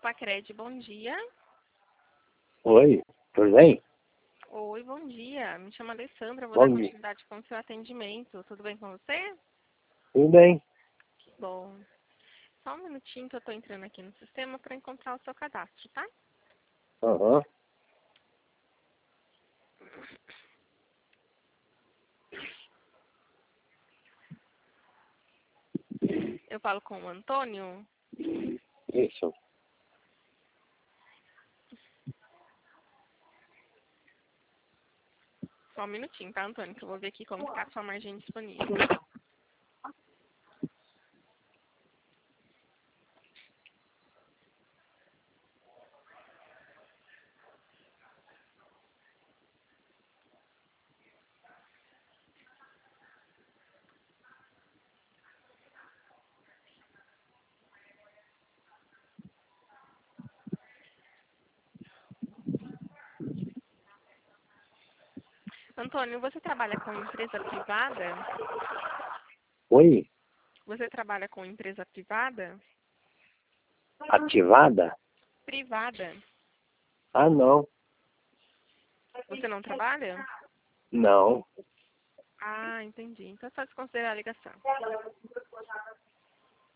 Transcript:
Pacred, bom dia. Oi, tudo bem? Oi, bom dia. Me chamo Alessandra, vou Bom dar dia. continuidade com o seu atendimento. Tudo bem com você? Tudo bem. Que bom. Só um minutinho que eu estou entrando aqui no sistema para encontrar o seu cadastro, tá? Aham. Eu falo com o Antônio. Isso. Só um minutinho, tá, Antônio? Que eu vou ver aqui como está a sua margem disponível. Antônio, você trabalha com empresa privada? Oi, Você trabalha com empresa privada? ativada? Privada. Ah, não. Você não trabalha? Não. Ah, entendi. Então é só desconsiderar a ligação.